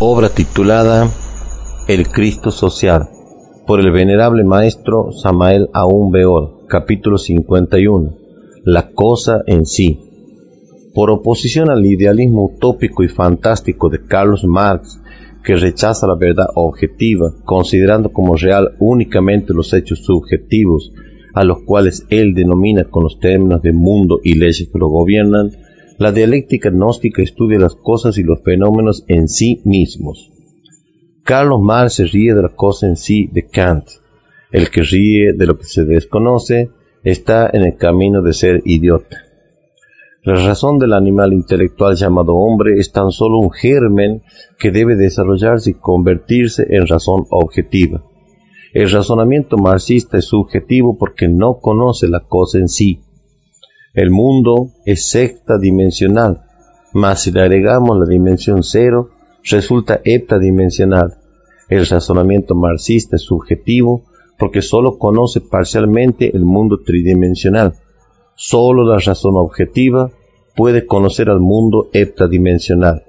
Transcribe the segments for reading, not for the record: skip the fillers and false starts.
Obra titulada El Cristo Social, por el venerable maestro Samael Aún Weor, capítulo 51, La cosa en sí. Por oposición al idealismo utópico y fantástico de Carlos Marx, que rechaza la verdad objetiva, considerando como real únicamente los hechos subjetivos, a los cuales él denomina con los términos de mundo y leyes que lo gobiernan, la dialéctica gnóstica estudia las cosas y los fenómenos en sí mismos. Carlos Marx se ríe de la cosa en sí de Kant. El que ríe de lo que se desconoce está en el camino de ser idiota. La razón del animal intelectual llamado hombre es tan solo un germen que debe desarrollarse y convertirse en razón objetiva. El razonamiento marxista es subjetivo porque no conoce la cosa en sí. El mundo es sextadimensional, mas si le agregamos la dimensión cero, resulta heptadimensional. El razonamiento marxista es subjetivo porque solo conoce parcialmente el mundo tridimensional. Solo la razón objetiva puede conocer al mundo heptadimensional.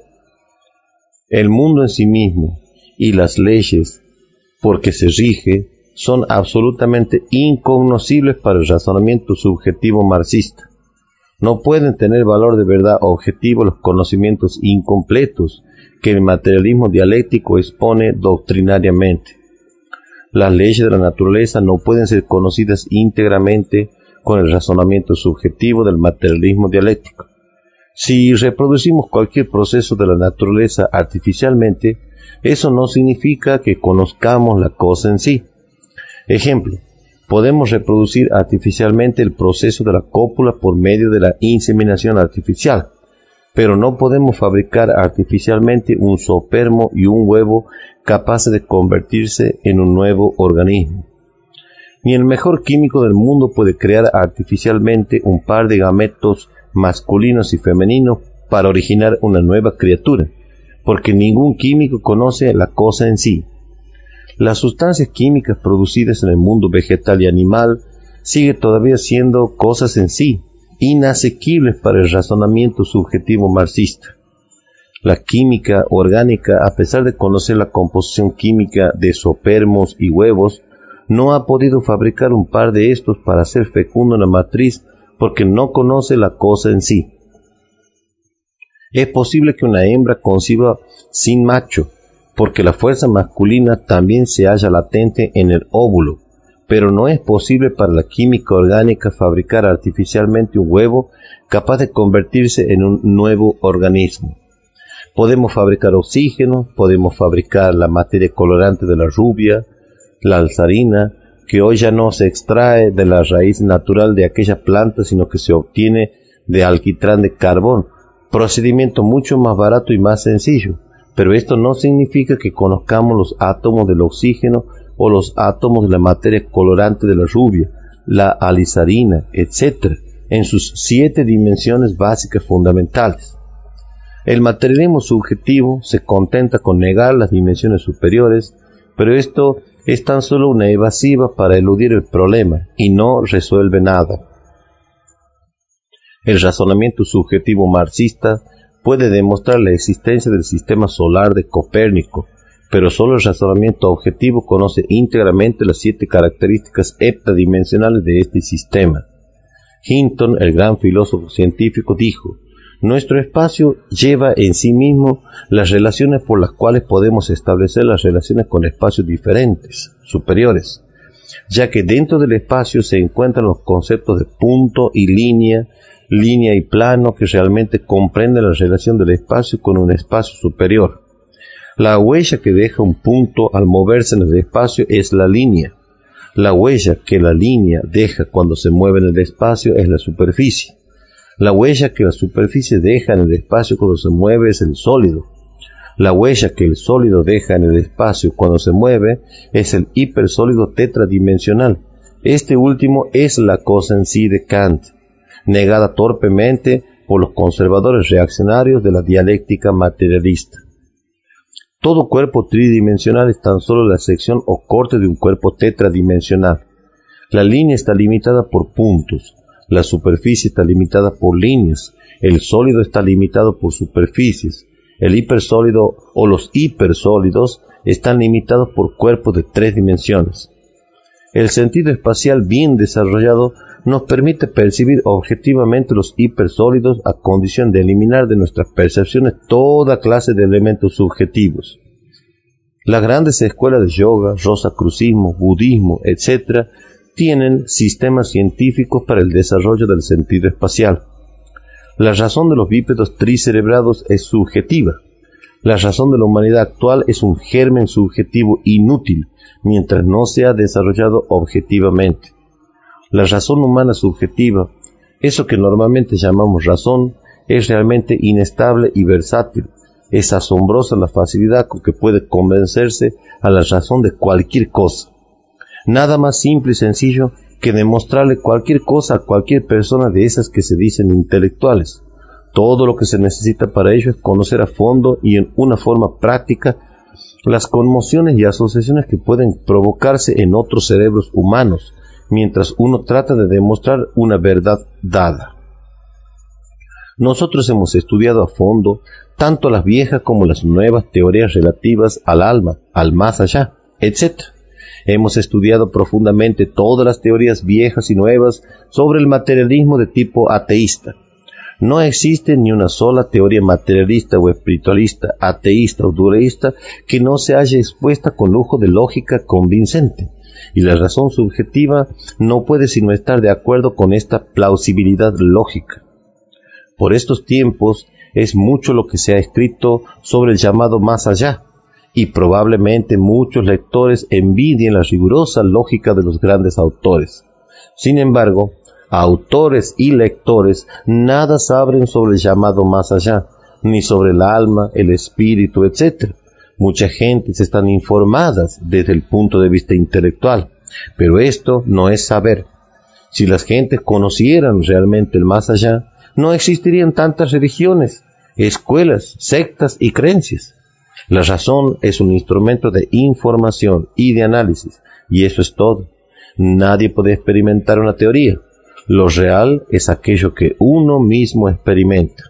El mundo en sí mismo y las leyes por que se rige son absolutamente incognoscibles para el razonamiento subjetivo marxista. No pueden tener valor de verdad objetivo los conocimientos incompletos que el materialismo dialéctico expone doctrinariamente. Las leyes de la naturaleza no pueden ser conocidas íntegramente con el razonamiento subjetivo del materialismo dialéctico. Si reproducimos cualquier proceso de la naturaleza artificialmente, eso no significa que conozcamos la cosa en sí. Ejemplo, podemos reproducir artificialmente el proceso de la cópula por medio de la inseminación artificial, pero no podemos fabricar artificialmente un zoopermo y un huevo capaces de convertirse en un nuevo organismo. Ni el mejor químico del mundo puede crear artificialmente un par de gametos masculinos y femeninos para originar una nueva criatura, porque ningún químico conoce la cosa en sí. Las sustancias químicas producidas en el mundo vegetal y animal siguen todavía siendo cosas en sí, inasequibles para el razonamiento subjetivo marxista. La química orgánica, a pesar de conocer la composición química de zoopermos y huevos, no ha podido fabricar un par de estos para hacer fecundo una matriz porque no conoce la cosa en sí. Es posible que una hembra conciba sin macho, porque la fuerza masculina también se halla latente en el óvulo, pero no es posible para la química orgánica fabricar artificialmente un huevo capaz de convertirse en un nuevo organismo. Podemos fabricar oxígeno, podemos fabricar la materia colorante de la rubia, la alzarina, que hoy ya no se extrae de la raíz natural de aquella planta, sino que se obtiene de alquitrán de carbón, procedimiento mucho más barato y más sencillo. Pero esto no significa que conozcamos los átomos del oxígeno o los átomos de la materia colorante de la rubia, la alizarina, etc., en sus 7 dimensiones básicas fundamentales. El materialismo subjetivo se contenta con negar las dimensiones superiores, pero esto es tan solo una evasiva para eludir el problema y no resuelve nada. El razonamiento subjetivo marxista puede demostrar la existencia del sistema solar de Copérnico, pero solo el razonamiento objetivo conoce íntegramente las 7 características heptadimensionales de este sistema. Hinton, el gran filósofo científico, dijo: nuestro espacio lleva en sí mismo las relaciones por las cuales podemos establecer las relaciones con espacios diferentes, superiores, ya que dentro del espacio se encuentran los conceptos de punto y línea y plano que realmente comprenden la relación del espacio con un espacio superior. La huella que deja un punto al moverse en el espacio es la línea. La huella que la línea deja cuando se mueve en el espacio es la superficie. La huella que la superficie deja en el espacio cuando se mueve es el sólido. La huella que el sólido deja en el espacio cuando se mueve es el hipersólido tetradimensional. Este último es la cosa en sí de Kant, negada torpemente por los conservadores reaccionarios de la dialéctica materialista. Todo cuerpo tridimensional es tan solo la sección o corte de un cuerpo tetradimensional. La línea está limitada por puntos, la superficie está limitada por líneas, el sólido está limitado por superficies, El hipersólido o los hipersólidos están limitados por cuerpos de 3 dimensiones. El sentido espacial bien desarrollado nos permite percibir objetivamente los hipersólidos a condición de eliminar de nuestras percepciones toda clase de elementos subjetivos. Las grandes escuelas de yoga, rosacrucismo, budismo, etc., tienen sistemas científicos para el desarrollo del sentido espacial. La razón de los bípedos tricerebrados es subjetiva. La razón de la humanidad actual es un germen subjetivo inútil, mientras no sea desarrollado objetivamente. La razón humana subjetiva, eso que normalmente llamamos razón, es realmente inestable y versátil. Es asombrosa la facilidad con que puede convencerse a la razón de cualquier cosa. Nada más simple y sencillo que demostrarle cualquier cosa a cualquier persona de esas que se dicen intelectuales. Todo lo que se necesita para ello es conocer a fondo y en una forma práctica las conmociones y asociaciones que pueden provocarse en otros cerebros humanos, mientras uno trata de demostrar una verdad dada. Nosotros hemos estudiado a fondo tanto las viejas como las nuevas teorías relativas al alma, al más allá, etc. Hemos estudiado profundamente todas las teorías viejas y nuevas sobre el materialismo de tipo ateísta. No existe ni una sola teoría materialista o espiritualista, ateísta o dualista que no se haya expuesta con lujo de lógica convincente, y la razón subjetiva no puede sino estar de acuerdo con esta plausibilidad lógica. Por estos tiempos es mucho lo que se ha escrito sobre el llamado más allá, y probablemente muchos lectores envidien la rigurosa lógica de los grandes autores. Sin embargo, autores y lectores nada saben sobre el llamado más allá, ni sobre el alma, el espíritu, etc. Muchas gentes están informadas desde el punto de vista intelectual, pero esto no es saber. Si las gentes conocieran realmente el más allá, no existirían tantas religiones, escuelas, sectas y creencias. La razón es un instrumento de información y de análisis, y eso es todo. Nadie puede experimentar una teoría. Lo real es aquello que uno mismo experimenta.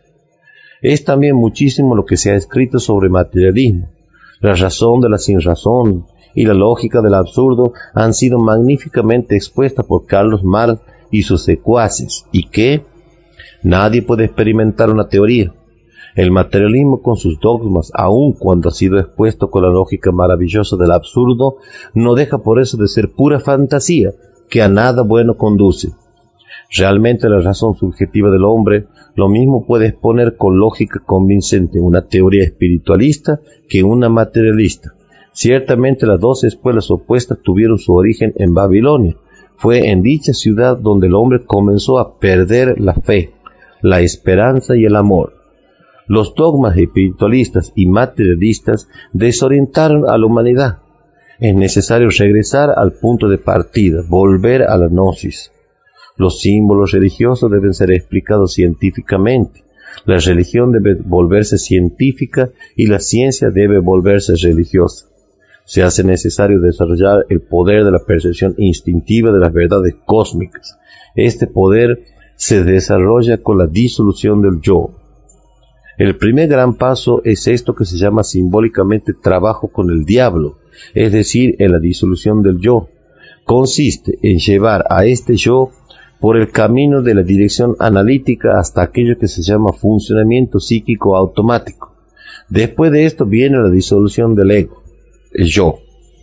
Es también muchísimo lo que se ha escrito sobre materialismo. La razón de la sinrazón y la lógica del absurdo han sido magníficamente expuestas por Carlos Marx y sus secuaces, y que nadie puede experimentar una teoría. El materialismo con sus dogmas, aun cuando ha sido expuesto con la lógica maravillosa del absurdo, no deja por eso de ser pura fantasía, que a nada bueno conduce. Realmente la razón subjetiva del hombre lo mismo puede exponer con lógica convincente una teoría espiritualista que una materialista. Ciertamente las dos escuelas opuestas tuvieron su origen en Babilonia. Fue en dicha ciudad donde el hombre comenzó a perder la fe, la esperanza y el amor. Los dogmas espiritualistas y materialistas desorientaron a la humanidad. Es necesario regresar al punto de partida, volver a la gnosis. Los símbolos religiosos deben ser explicados científicamente. La religión debe volverse científica y la ciencia debe volverse religiosa. Se hace necesario desarrollar el poder de la percepción instintiva de las verdades cósmicas. Este poder se desarrolla con la disolución del yo. El primer gran paso es esto que se llama simbólicamente trabajo con el diablo, es decir, en la disolución del yo. Consiste en llevar a este yo por el camino de la dirección analítica hasta aquello que se llama funcionamiento psíquico automático. Después de esto viene la disolución del ego, el yo.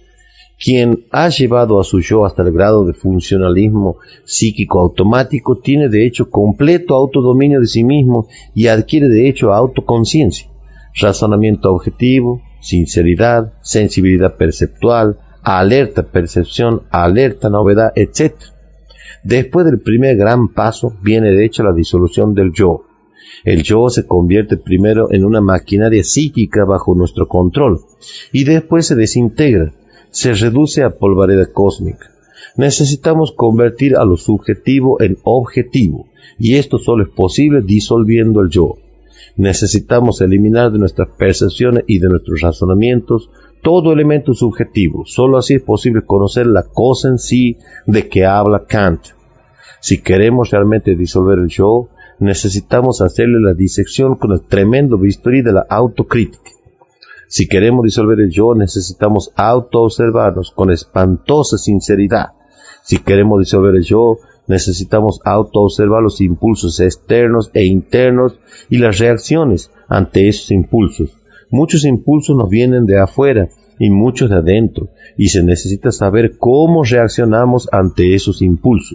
Quien ha llevado a su yo hasta el grado de funcionalismo psíquico automático tiene de hecho completo autodominio de sí mismo y adquiere de hecho autoconciencia, razonamiento objetivo, sinceridad, sensibilidad perceptual, alerta percepción, alerta novedad, etc. Después del primer gran paso viene de hecho la disolución del yo. El yo se convierte primero en una maquinaria psíquica bajo nuestro control y después se desintegra, se reduce a polvareda cósmica. Necesitamos convertir a lo subjetivo en objetivo y esto solo es posible disolviendo el yo. Necesitamos eliminar de nuestras percepciones y de nuestros razonamientos todo elemento subjetivo. Solo así es posible conocer la cosa en sí de que habla Kant. Si queremos realmente disolver el yo, necesitamos hacerle la disección con el tremendo bisturí de la autocrítica. Si queremos disolver el yo, necesitamos autoobservarnos con espantosa sinceridad. Si queremos disolver el yo, necesitamos autoobservar los impulsos externos e internos y las reacciones ante esos impulsos. Muchos impulsos nos vienen de afuera y muchos de adentro, y se necesita saber cómo reaccionamos ante esos impulsos.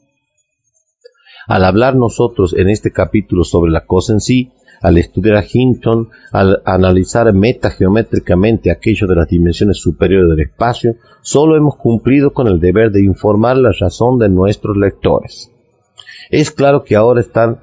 Al hablar nosotros en este capítulo sobre la cosa en sí, al estudiar a Hinton, al analizar metageométricamente aquello de las dimensiones superiores del espacio, solo hemos cumplido con el deber de informar la razón de nuestros lectores. Es claro que ahora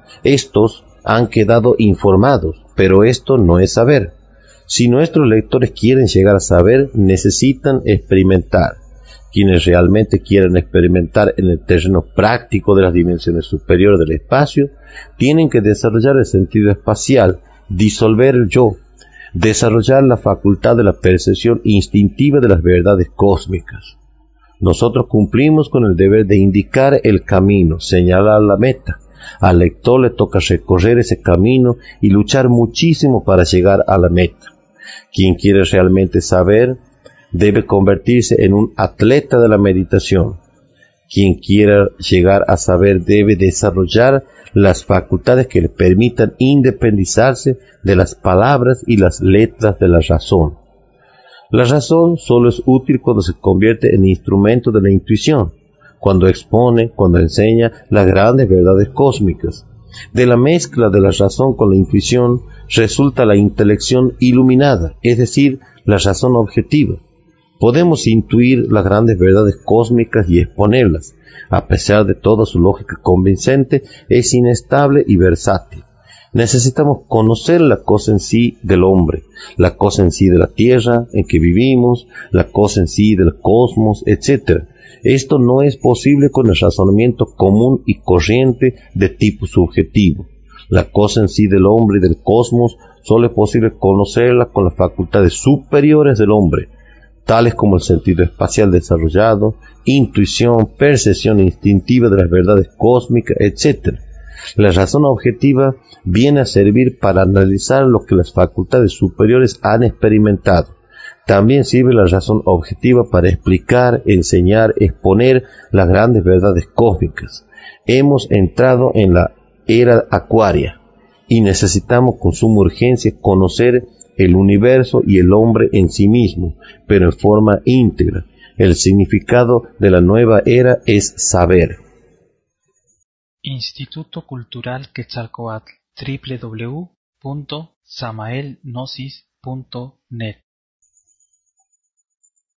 estos han quedado informados, pero esto no es saber. Si nuestros lectores quieren llegar a saber, necesitan experimentar. Quienes realmente quieren experimentar en el terreno práctico de las dimensiones superiores del espacio, tienen que desarrollar el sentido espacial, disolver el yo, desarrollar la facultad de la percepción instintiva de las verdades cósmicas. Nosotros cumplimos con el deber de indicar el camino, señalar la meta. Al lector le toca recorrer ese camino y luchar muchísimo para llegar a la meta. Quien quiere realmente saber, debe convertirse en un atleta de la meditación. Quien quiera llegar a saber debe desarrollar las facultades que le permitan independizarse de las palabras y las letras de la razón. La razón solo es útil cuando se convierte en instrumento de la intuición, cuando expone, cuando enseña las grandes verdades cósmicas. De la mezcla de la razón con la intuición resulta la intelección iluminada, es decir, la razón objetiva. Podemos intuir las grandes verdades cósmicas y exponerlas. A pesar de toda su lógica convincente, es inestable y versátil. Necesitamos conocer la cosa en sí del hombre, la cosa en sí de la tierra en que vivimos, la cosa en sí del cosmos, etc. Esto no es posible con el razonamiento común y corriente de tipo subjetivo. La cosa en sí del hombre y del cosmos solo es posible conocerla con las facultades superiores del hombre, tales como el sentido espacial desarrollado, intuición, percepción instintiva de las verdades cósmicas, etc. La razón objetiva viene a servir para analizar lo que las facultades superiores han experimentado. También sirve la razón objetiva para explicar, enseñar, exponer las grandes verdades cósmicas. Hemos entrado en la era acuaria y necesitamos con suma urgencia conocer el universo y el hombre en sí mismo, pero en forma íntegra. El significado de la nueva era es saber. Instituto Cultural Quetzalcóatl, www.samaelgnosis.net